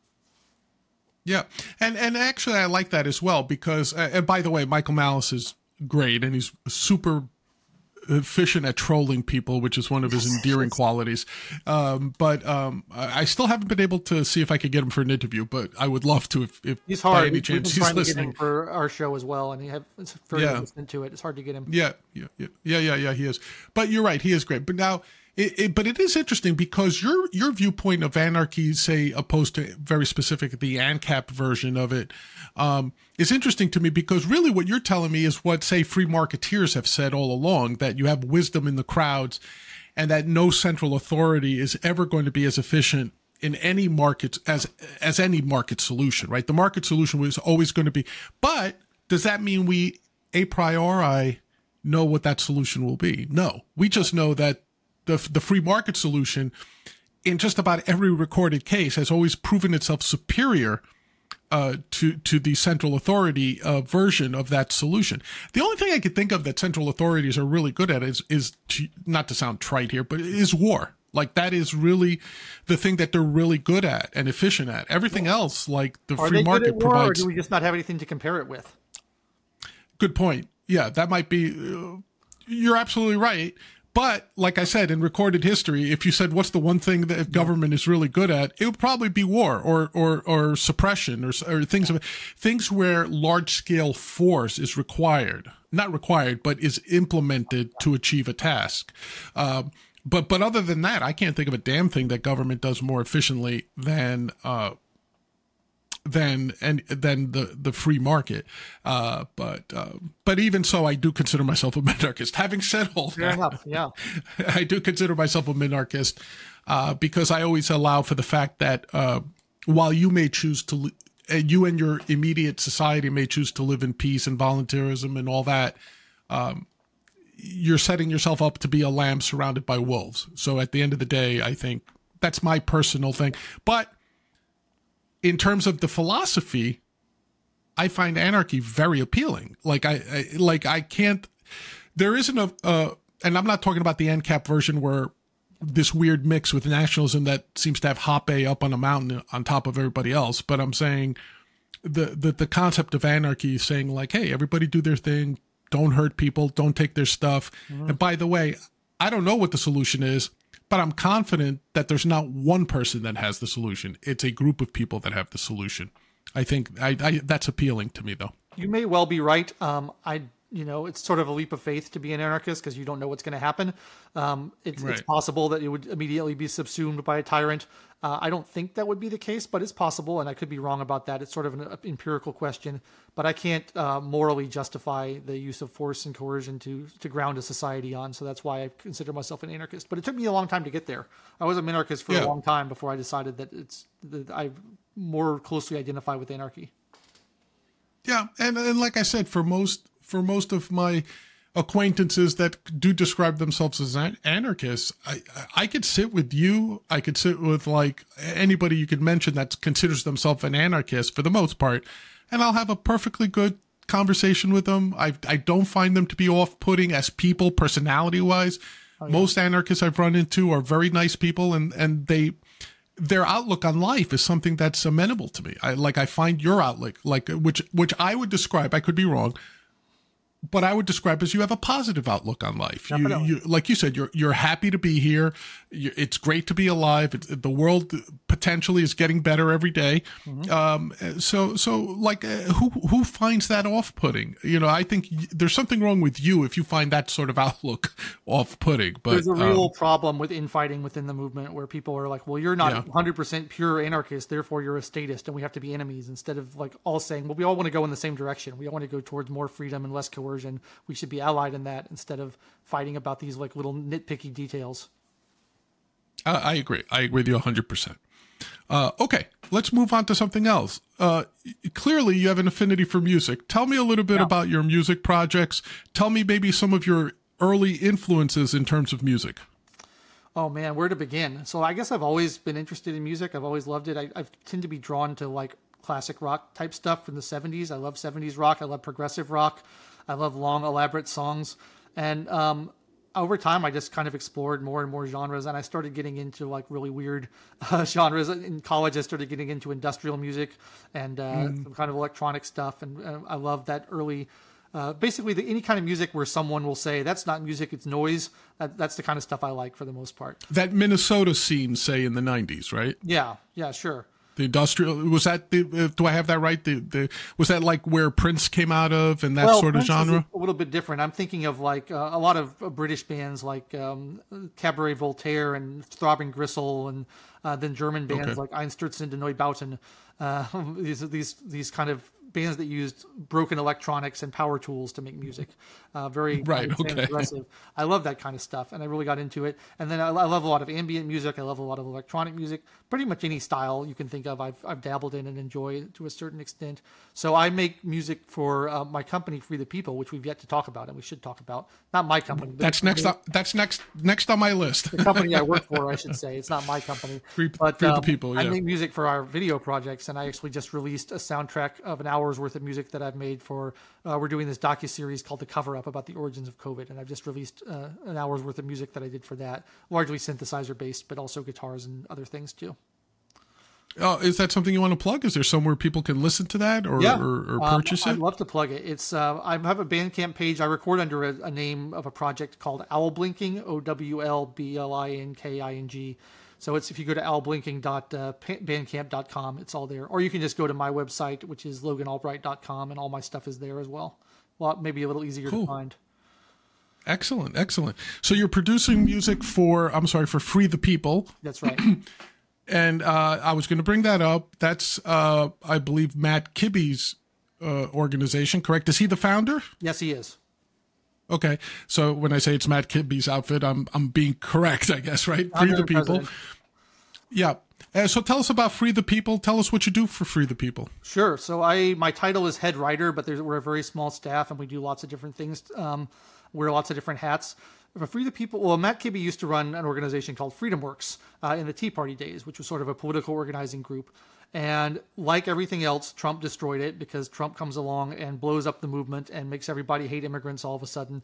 Yeah. And actually, I like that as well, because, and by the way, Michael Malice is great, and he's super efficient at trolling people, which is one of his endearing qualities. But I still haven't been able to see if I could get him for an interview, but I would love to if he's hard. By any chance he's listening. To get him for our show as well, and it's very listening to it. It's hard to get him. Yeah, he is. But you're right, he is great. But now, but it is interesting because your viewpoint of anarchy, say, opposed to very specific the ANCAP version of it, is interesting to me, because really what you're telling me is what, say, free marketeers have said all along, that you have wisdom in the crowds and that no central authority is ever going to be as efficient in any market as any market solution, right? The market solution was always going to be, but does that mean we a priori know what that solution will be? No, we just know that the free market solution in just about every recorded case has always proven itself superior to the central authority version of that solution. The only thing I could think of that central authorities are really good at is not to sound trite here, but is war. Like, that is really the thing that they're really good at and efficient at. Everything else, like the free market provides. Or do we just not have anything to compare it with? Good point. Yeah, that might be. You're absolutely right. But like I said, in recorded history, if you said what's the one thing that government is really good at, it would probably be war or suppression or things where large scale force is required, not required, but is implemented to achieve a task. But other than that, I can't think of a damn thing that government does more efficiently than the free market. But even so, I do consider myself a minarchist. Having said all that, I do consider myself a minarchist, because I always allow for the fact that, while you may choose to, you and your immediate society may choose to live in peace and volunteerism and all that, you're setting yourself up to be a lamb surrounded by wolves. So at the end of the day, I think that's my personal thing. But in terms of the philosophy, I find anarchy very appealing. I can't, there isn't and I'm not talking about the ANCAP version where this weird mix with nationalism that seems to have Hoppe up on a mountain on top of everybody else. But I'm saying the concept of anarchy is saying, like, hey, everybody do their thing. Don't hurt people. Don't take their stuff. Mm-hmm. And by the way, I don't know what the solution is, but I'm confident that there's not one person that has the solution. It's a group of people that have the solution. I think that's appealing to me, though. You may well be right. It's sort of a leap of faith to be an anarchist because you don't know what's going to happen. It's possible that it would immediately be subsumed by a tyrant. I don't think that would be the case, but it's possible, and I could be wrong about that. It's sort of an empirical question, but I can't morally justify the use of force and coercion to ground a society on. So that's why I consider myself an anarchist. But it took me a long time to get there. I was an anarchist for a long time before I decided that I more closely identify with anarchy. Yeah, and like I said, for most of my acquaintances that do describe themselves as anarchists, I could sit with you. I could sit with like anybody you could mention that considers themselves an anarchist for the most part, and I'll have a perfectly good conversation with them. I don't find them to be off-putting as people, personality-wise. Oh, yeah. Most anarchists I've run into are very nice people, and their outlook on life is something that's amenable to me. I find your outlook, which I would describe, I could be wrong, but I would describe as you have a positive outlook on life. You, like you said, you're happy to be here. It's great to be alive. The world potentially is getting better every day. Mm-hmm. Who finds that off-putting? I think there's something wrong with you if you find that sort of outlook off-putting. But there's a real problem with infighting within the movement where people are like, well, you're not 100% pure anarchist, therefore you're a statist, and we have to be enemies, instead of like all saying, well, we all want to go in the same direction. We all want to go towards more freedom and less coercion. We should be allied in that instead of fighting about these like little nitpicky details. I agree. I agree with you 100%. Okay, let's move on to something else. Clearly, you have an affinity for music. Tell me a little bit about your music projects. Tell me maybe some of your early influences in terms of music. Oh man, where to begin? So I guess I've always been interested in music. I've always loved it. I tend to be drawn to like classic rock type stuff from the 70s. I love 70s rock. I love progressive rock. I love long, elaborate songs. And over time, I just kind of explored more and more genres. And I started getting into like really weird genres. In college, I started getting into industrial music and some kind of electronic stuff. And I love that early, basically any kind of music where someone will say, that's not music, it's noise. That's the kind of stuff I like for the most part. That Minnesota scene, say, in the 90s, right? Yeah, sure. The industrial, was that do I have that right? Was that like where Prince came out of and that sort of genre? A little bit different. I'm thinking of like a lot of British bands like Cabaret Voltaire and Throbbing Gristle, and then German bands like Einstürzen und Neubauten. These kind of bands that used broken electronics and power tools to make music. Very aggressive. I love that kind of stuff, and I really got into it. And then I love a lot of ambient music. I love a lot of electronic music. Pretty much any style you can think of, I've dabbled in and enjoy to a certain extent. So I make music for my company, Free the People, which we've yet to talk about, and we should talk about. Not my company. That's next on my list. The company I work for, I should say. It's not my company. Free the People. Yeah. I make music for our video projects, and I actually just released a soundtrack of an hour's worth of music that I've made for. We're doing this docuseries called The Cover Up about the origins of COVID, and I've just released an hour's worth of music that I did for that, largely synthesizer based, but also guitars and other things too. Oh, is that something you want to plug? Is there somewhere people can listen to that or purchase it? I'd love to plug it. It's I have a Bandcamp page. I record under a name of a project called Owlblinking, OWLBLINKING. So it's if you go to owlblinking.bandcamp.com, it's all there. Or you can just go to my website, which is loganalbright.com, and all my stuff is there as well. Well, maybe a little easier to find. Excellent. So you're producing music for Free the People. That's right. And I was going to bring that up. That's, I believe, Matt Kibbe's organization, correct? Is he the founder? Yes, he is. Okay. So when I say it's Matt Kibbe's outfit, I'm being correct, I guess, right? Free the People. President. Yeah. So tell us about Free the People. Tell us what you do for Free the People. Sure. So my title is head writer, but we're a very small staff, and we do lots of different things, wear lots of different hats. For Free the People, well, Matt Kibbe used to run an organization called Freedom Works in the Tea Party days, which was sort of a political organizing group. And like everything else, Trump destroyed it because Trump comes along and blows up the movement and makes everybody hate immigrants all of a sudden.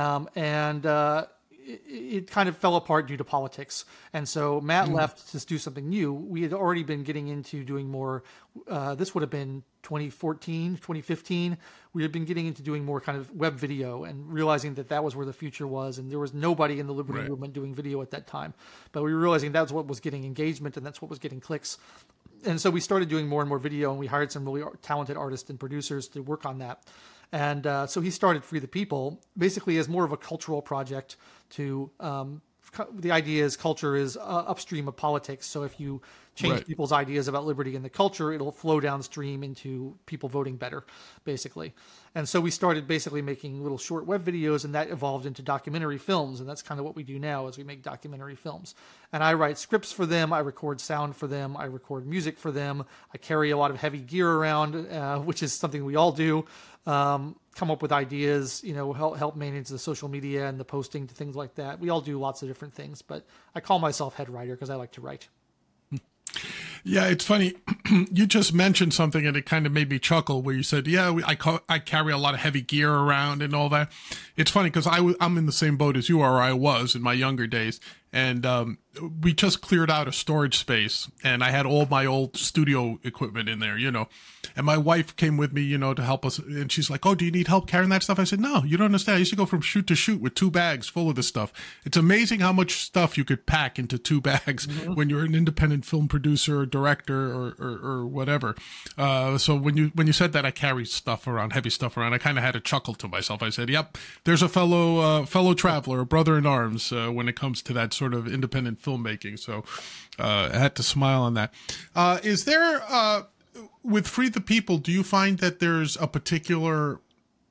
It kind of fell apart due to politics. And so Matt left to do something new. We had already been getting into doing more. This would have been 2014, 2015. We had been getting into doing more kind of web video and realizing that was where the future was. And there was nobody in the liberty movement doing video at that time. But we were realizing that's what was getting engagement and that's what was getting clicks. And so we started doing more and more video, and we hired some really talented artists and producers to work on that. And so he started Free the People basically as more of a cultural project to the idea is culture is upstream of politics. So if you change people's ideas about liberty and the culture, it'll flow downstream into people voting better, basically. And so we started basically making little short web videos, and that evolved into documentary films. And that's kind of what we do now is we make documentary films. And I write scripts for them. I record sound for them. I record music for them. I carry a lot of heavy gear around, which is something we all do. Come up with ideas, help manage the social media and the posting to things like that. We all do lots of different things, but I call myself head writer because I like to write. Yeah, it's funny. You just mentioned something and it kind of made me chuckle where you said, I carry a lot of heavy gear around and all that. It's funny because I'm in the same boat as you are, or I was in my younger days. And we just cleared out a storage space, and I had all my old studio equipment in there, And my wife came with me, to help us. And she's like, "Oh, do you need help carrying that stuff?" I said, "No, you don't understand. I used to go from shoot to shoot with 2 bags full of this stuff. It's amazing how much stuff you could pack into 2 bags when you're an independent film producer or director or whatever." So when you said that I carry stuff around, heavy stuff around, I kind of had a chuckle to myself. I said, "Yep, there's a fellow traveler, a brother in arms when it comes to that sort of independent filmmaking." So I had to smile on that. Is there with Free the People, do you find that there's a particular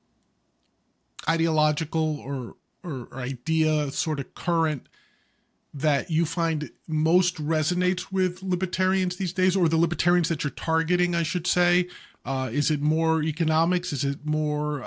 ideological or idea sort of current that you find most resonates with libertarians these days, or the libertarians that you're targeting, I should say? Is it more economics? Is it more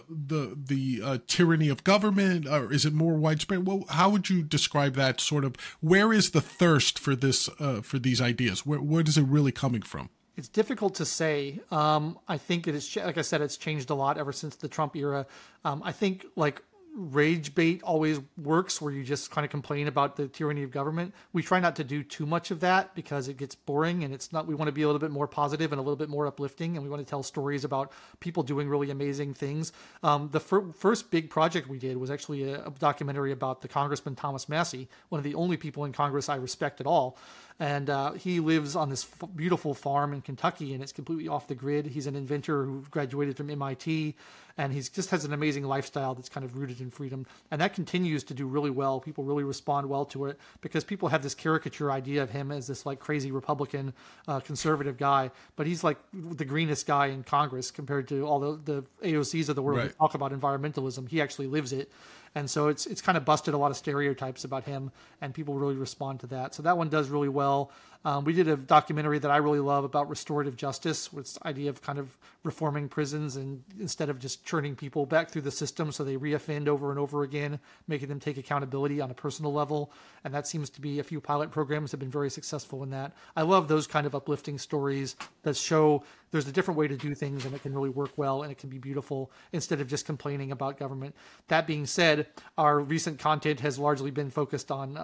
the tyranny of government, or is it more widespread? Well, how would you describe that sort of? Where is the thirst for this for these ideas? Where is it really coming from? It's difficult to say. I think it is, like I said, it's changed a lot ever since the Trump era. I think rage bait always works, where you just kind of complain about the tyranny of government. We try not to do too much of that because it gets boring, and we want to be a little bit more positive and a little bit more uplifting, and we want to tell stories about people doing really amazing things. The first big project we did was actually a documentary about the Congressman Thomas Massie, one of the only people in Congress I respect at all. And he lives on this beautiful farm in Kentucky, and it's completely off the grid. He's an inventor who graduated from MIT, and he just has an amazing lifestyle that's kind of rooted in freedom. And that continues to do really well. People really respond well to it because people have this caricature idea of him as this crazy Republican conservative guy. But he's like the greenest guy in Congress compared to all the AOCs of the world who talk about environmentalism. He actually lives it. And so it's kind of busted a lot of stereotypes about him, and people really respond to that. So that one does really well. We did a documentary that I really love about restorative justice, with the idea of kind of reforming prisons, and instead of just churning people back through the system so they reoffend over and over again, making them take accountability on a personal level. And that seems to be a few pilot programs have been very successful in that. I love those kind of uplifting stories that show there's a different way to do things, and it can really work well, and it can be beautiful instead of just complaining about government. That being said, our recent content has largely been focused on,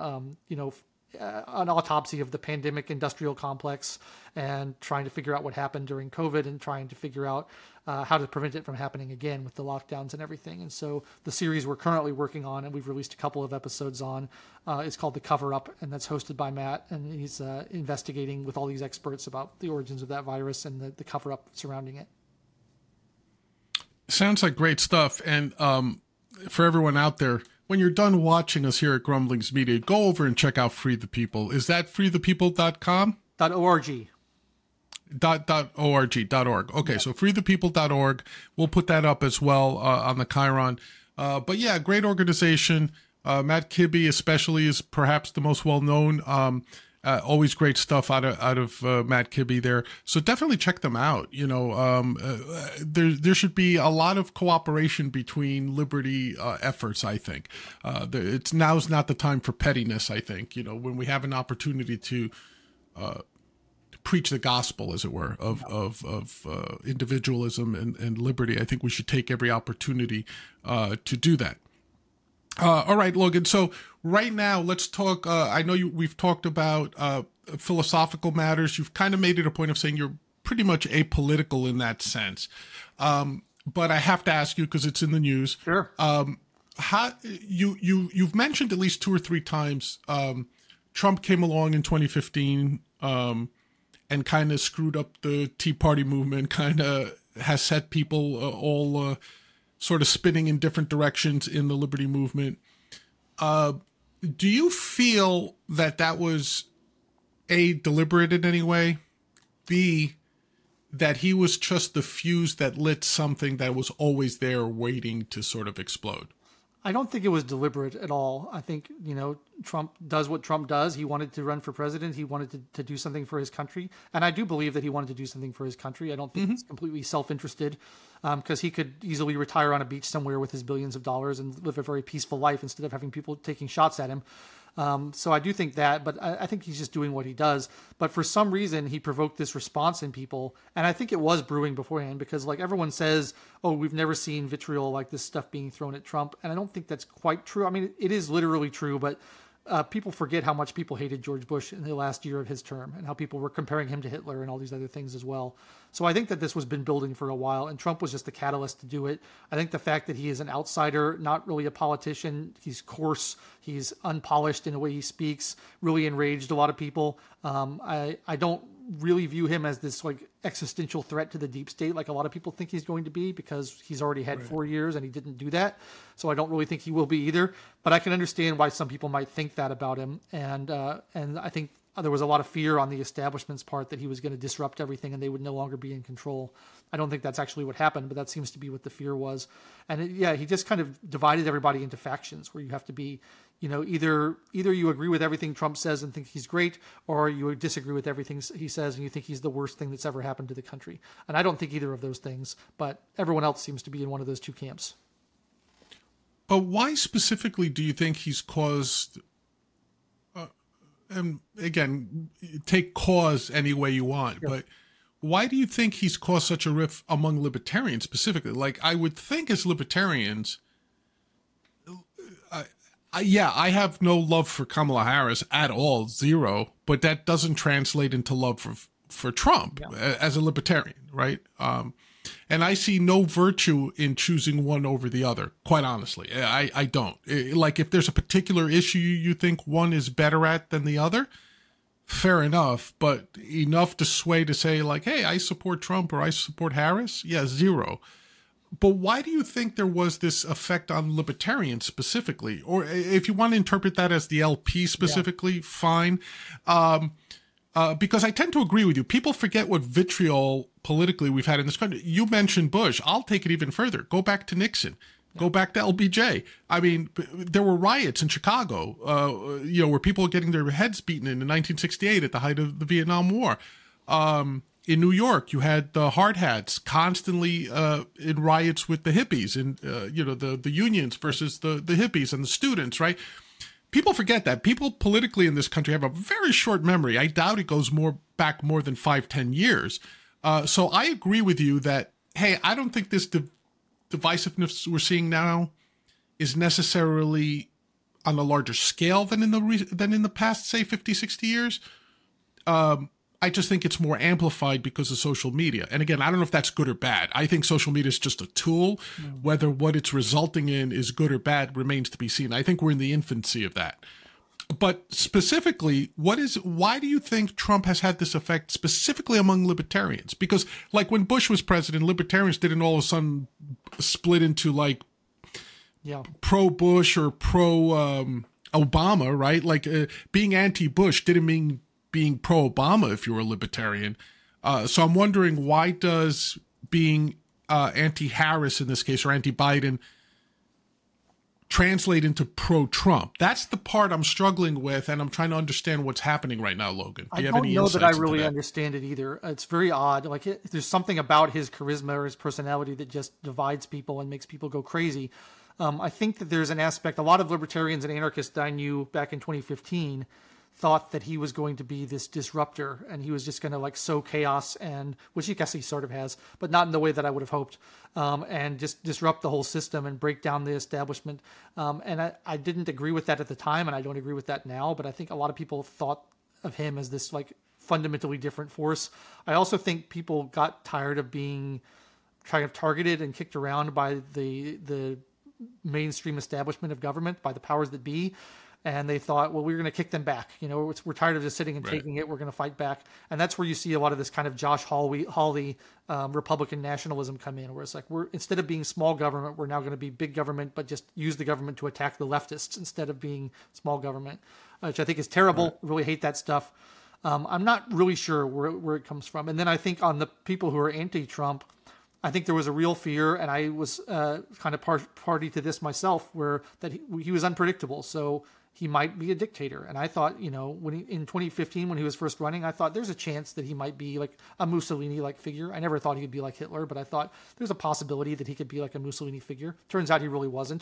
an autopsy of the pandemic industrial complex, and trying to figure out what happened during COVID, and trying to figure out how to prevent it from happening again with the lockdowns and everything. And so the series we're currently working on, and we've released a couple of episodes on, is called The Cover Up, and that's hosted by Matt, and he's investigating with all these experts about the origins of that virus and the cover up surrounding it. Sounds like great stuff. And for everyone out there, when you're done watching us here at Grumblings Media, go over and check out Free the People. Is that freethepeople.com? .org. .org. Okay, yeah. So freethepeople.org. We'll put that up as well on the Chiron. But yeah, great organization. Matt Kibbe especially is perhaps the most well-known. Always great stuff out of Matt Kibbe there. So definitely check them out. There should be a lot of cooperation between liberty efforts, I think. Now's not the time for pettiness, I think. When we have an opportunity to preach the gospel, as it were, of individualism and liberty, I think we should take every opportunity to do that. All right, Logan. So right now, let's talk. I know we've talked about philosophical matters. You've kind of made it a point of saying you're pretty much apolitical in that sense. But I have to ask you, because it's in the news. Sure. How you've mentioned at least 2 or 3 times Trump came along in 2015, and kind of screwed up the Tea Party movement, kind of has set people all sort of spinning in different directions in the liberty movement. Do you feel that that was A, deliberate in any way, B, that he was just the fuse that lit something that was always there waiting to sort of explode? I don't think it was deliberate at all. I think, Trump does what Trump does. He wanted to run for president. He wanted to do something for his country. And I do believe that he wanted to do something for his country. I don't think he's completely self-interested, because he could easily retire on a beach somewhere with his billions of dollars and live a very peaceful life instead of having people taking shots at him. So I do think that, but I think he's just doing what he does. But for some reason, he provoked this response in people. And I think it was brewing beforehand, because like everyone says, oh, we've never seen vitriol like this stuff being thrown at Trump. And I don't think that's quite true. I mean, it is literally true, but people forget how much people hated George Bush in the last year of his term and how people were comparing him to Hitler and all these other things as well. So I think that this was been building for a while, and Trump was just the catalyst to do it. I think the fact that he is an outsider, not really a politician, he's coarse, he's unpolished in the way he speaks, really enraged a lot of people. I don't really view him as this like existential threat to the deep state like a lot of people think he's going to be, because he's already had 4 years and he didn't do that. So I don't really think he will be either, but I can understand why some people might think that about him. And I think there was a lot of fear on the establishment's part that he was going to disrupt everything and they would no longer be in control. I don't think that's actually what happened, but that seems to be what the fear was. And he just kind of divided everybody into factions where you have to be, either you agree with everything Trump says and think he's great, or you disagree with everything he says and you think he's the worst thing that's ever happened to the country. And I don't think either of those things, but everyone else seems to be in one of those two camps. But why specifically do you think he's caused, and again, take cause any way you want, but why do you think he's caused such a rift among libertarians specifically? Like, I would think as libertarians, I have no love for Kamala Harris at all, zero, but that doesn't translate into love for Trump as a libertarian, right? And I see no virtue in choosing one over the other, quite honestly. I don't. Like, if there's a particular issue you think one is better at than the other, fair enough, but enough to sway to say, like, hey, I support Trump or I support Harris? Yeah, zero. But why do you think there was this effect on libertarians specifically? Or if you want to interpret that as the LP specifically, fine. Because I tend to agree with you. People forget what vitriol politically we've had in this country. You mentioned Bush. I'll take it even further. Go back to Nixon. Go back to LBJ. I mean, there were riots in Chicago, where people were getting their heads beaten in 1968 at the height of the Vietnam War. In New York, you had the hard hats constantly in riots with the hippies and, the unions versus the hippies and the students, right? People forget that. People politically in this country have a very short memory. I doubt it goes back more than 5-10 years. So I agree with you that, hey, I don't think this divisiveness we're seeing now is necessarily on a larger scale than in the past, say, 50, 60 years. I just think it's more amplified because of social media. And again, I don't know if that's good or bad. I think social media is just a tool. Whether what it's resulting in is good or bad remains to be seen. I think we're in the infancy of that. But specifically, why do you think Trump has had this effect specifically among libertarians? Because like when Bush was president, libertarians didn't all of a sudden split into like pro-Bush or pro-Obama, right? Like being anti-Bush didn't mean being pro-Obama if you were a libertarian. So I'm wondering, why does being anti-Harris in this case, or anti-Biden, translate into pro-Trump? That's the part I'm struggling with, and I'm trying to understand what's happening right now, Logan. Do you have any insights into that? I don't know that I really understand it either. It's very odd. Like, there's something about his charisma or his personality that just divides people and makes people go crazy. I think that there's an aspect, a lot of libertarians and anarchists that I knew back in 2015 thought that he was going to be this disruptor and he was just going to like sow chaos, and which I guess he sort of has, but not in the way that I would have hoped, and just disrupt the whole system and break down the establishment. And I didn't agree with that at the time, and I don't agree with that now, but I think a lot of people thought of him as this like fundamentally different force. I also think people got tired of being kind of targeted and kicked around by the mainstream establishment of government, by the powers that be. and they thought, well, we're going to kick them back. We're tired of just sitting and Right. taking it. We're going to fight back. And that's where you see a lot of this kind of Josh Hawley Republican nationalism come in, where it's like, instead of being small government, we're now going to be big government, but just use the government to attack the leftists instead of being small government, which I think is terrible. Right. Really hate that stuff. I'm not really sure where it comes from. And then I think on the people who are anti-Trump, I think there was a real fear, and I was kind of party to this myself, where that he was unpredictable, so he might be a dictator. And I thought, in 2015 when he was first running, I thought there's a chance that he might be like a Mussolini-like figure. I never thought he would be like Hitler, but I thought there's a possibility that he could be like a Mussolini figure. Turns out he really wasn't.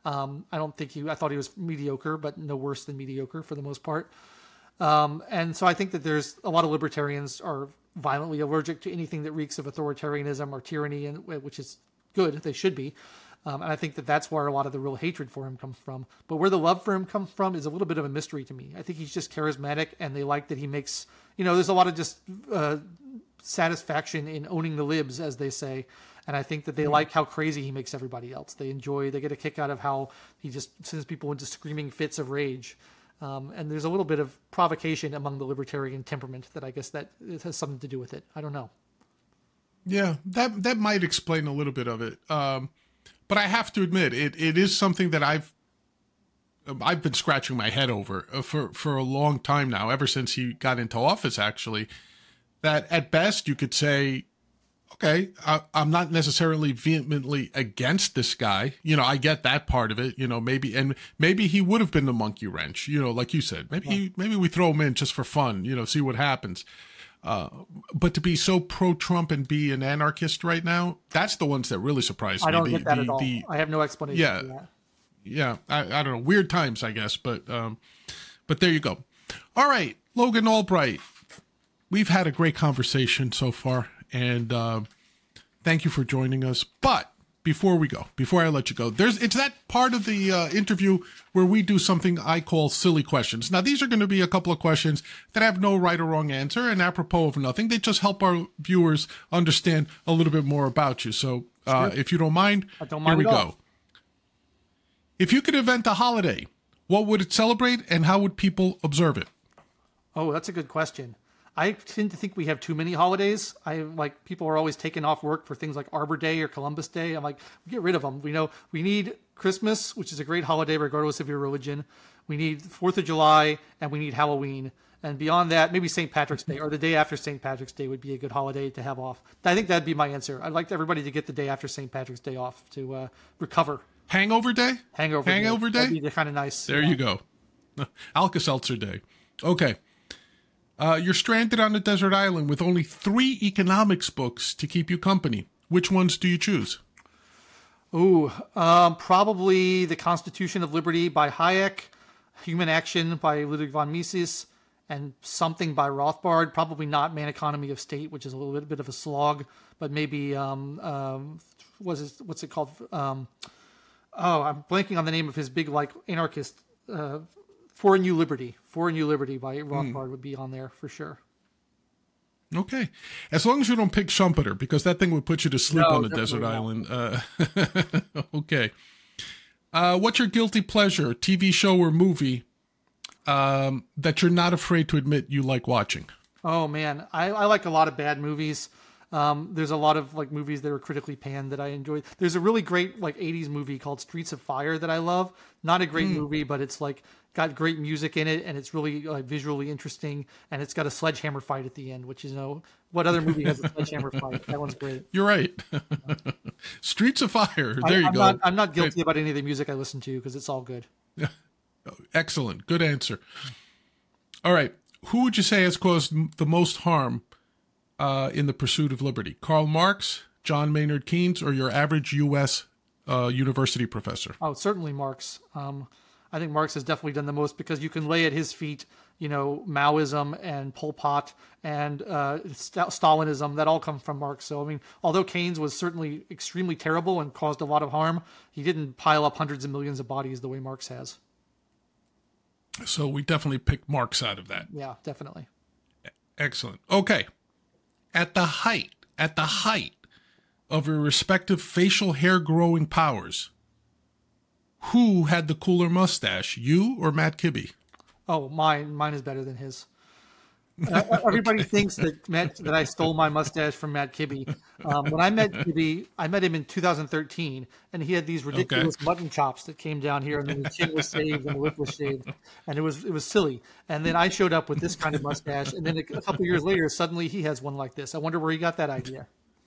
I thought he was mediocre, but no worse than mediocre for the most part. And so I think that there's a lot of libertarians are violently allergic to anything that reeks of authoritarianism or tyranny, and which is good. They should be. And I think that that's where a lot of the real hatred for him comes from. But where the love for him comes from is a little bit of a mystery to me. I think he's just charismatic, and they like that he makes, there's a lot of just satisfaction in owning the libs, as they say. And I think that they like how crazy he makes everybody else. They get a kick out of how he just sends people into screaming fits of rage. And there's a little bit of provocation among the libertarian temperament that I guess that it has something to do with it. I don't know. Yeah, that might explain a little bit of it. But I have to admit, it is something that I've been scratching my head over for a long time now, ever since he got into office, actually, that at best you could say, okay, I'm not necessarily vehemently against this guy. I get that part of it, maybe he would have been the monkey wrench, like you said, maybe we throw him in just for fun, see what happens. But to be so pro-Trump and be an anarchist right now, that's the ones that really surprise me. I don't get that at all. I have no explanation for that. Yeah. I don't know. Weird times, I guess. But there you go. All right. Logan Albright. We've had a great conversation so far, and thank you for joining us. But before I let you go, it's that part of the interview where we do something I call silly questions. Now, these are going to be a couple of questions that have no right or wrong answer, and apropos of nothing. They just help our viewers understand a little bit more about you. So if you don't mind, here we go. If you could invent a holiday, what would it celebrate, and how would people observe it? Oh, that's a good question. I tend to think we have too many holidays. People are always taking off work for things like Arbor Day or Columbus Day. I'm like, get rid of them. We need Christmas, which is a great holiday regardless of your religion. We need 4th of July, and we need Halloween. And beyond that, maybe St. Patrick's Day or the day after St. Patrick's Day would be a good holiday to have off. I think that'd be my answer. I'd like everybody to get the day after St. Patrick's Day off to recover. Hangover Day? Hangover Day? That'd be kind of nice. There you go. Alka-Seltzer Day. Okay. You're stranded on a desert island with only 3 economics books to keep you company. Which ones do you choose? Ooh, probably The Constitution of Liberty by Hayek, Human Action by Ludwig von Mises, and something by Rothbard. Probably not Man Economy of State, which is a little bit of a slog, but maybe what's it called? I'm blanking on the name of his big anarchist. For a New Liberty by Rothbard would be on there for sure. Okay. As long as you don't pick Schumpeter, because that thing would put you to sleep on a desert island. Okay. What's your guilty pleasure, TV show or movie, that you're not afraid to admit you like watching? Oh, man. I like a lot of bad movies. There's a lot of movies that are critically panned that I enjoy. There's a really great 80s movie called Streets of Fire that I love. Not a great movie, but it's got great music in it, and it's really visually interesting, and it's got a sledgehammer fight at the end, which is what other movie has a sledgehammer fight? That one's great. You're right. Streets of Fire. There you go. I'm not guilty about any of the music I listen to because it's all good. Excellent. Good answer. All right. Who would you say has caused the most harm in the pursuit of liberty? Karl Marx, John Maynard Keynes, or your average U.S. University professor? Oh, certainly Marx. I think Marx has definitely done the most because you can lay at his feet, Maoism and Pol Pot and Stalinism. That all come from Marx. So, although Keynes was certainly extremely terrible and caused a lot of harm, he didn't pile up hundreds of millions of bodies the way Marx has. So we definitely picked Marx out of that. Yeah, definitely. Excellent. Okay. At the height of your respective facial hair growing powers, who had the cooler mustache, you or Matt Kibbe? Oh, mine is better than his. Everybody thinks that I stole my mustache from Matt Kibbe. When I met Kibbe, I met him in 2013, and he had these ridiculous mutton chops that came down here, and then his chin was shaved and the lip was shaved, and it was silly. And then I showed up with this kind of mustache, and then a couple years later, suddenly he has one like this. I wonder where he got that idea.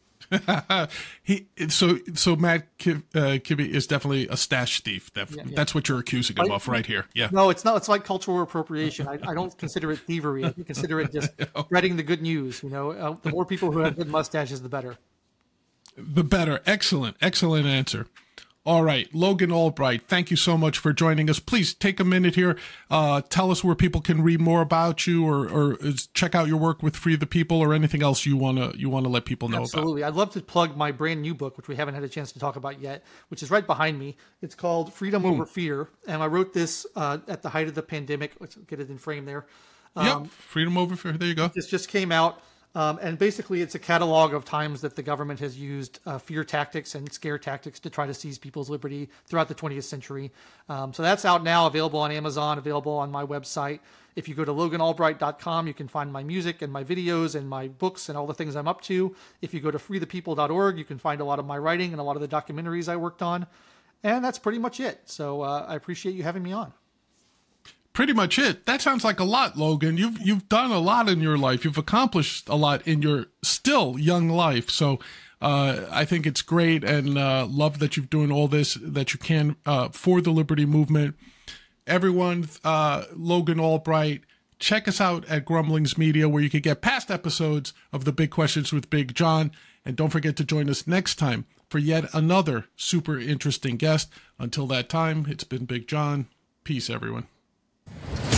So Matt Kibbe is definitely a stash thief. That's what you're accusing him of right here. Yeah. No, it's not. It's like cultural appropriation. I don't consider it thievery. I consider it just spreading the good news. The more people who have good mustaches, the better. The better. Excellent answer. All right, Logan Albright, thank you so much for joining us. Please take a minute here. Tell us where people can read more about you, or check out your work with Free the People, or anything else you wanna let people know about. Absolutely, I'd love to plug my brand new book, which we haven't had a chance to talk about yet, which is right behind me. It's called Freedom Over Fear, and I wrote this at the height of the pandemic. Let's get it in frame there. Freedom Over Fear. There you go. This just came out. And basically, it's a catalog of times that the government has used fear tactics and scare tactics to try to seize people's liberty throughout the 20th century. So that's out now, available on Amazon, available on my website. If you go to loganalbright.com, you can find my music and my videos and my books and all the things I'm up to. If you go to freethepeople.org, you can find a lot of my writing and a lot of the documentaries I worked on. And that's pretty much it. So I appreciate you having me on. Pretty much it. That sounds like a lot, Logan. You've done a lot in your life. You've accomplished a lot in your still young life. So I think it's great, and love that you're doing all this that you can for the Liberty Movement. Everyone, Logan Albright, check us out at Grumblings Media, where you can get past episodes of the Big Questions with Big John. And don't forget to join us next time for yet another super interesting guest. Until that time, it's been Big John. Peace, everyone.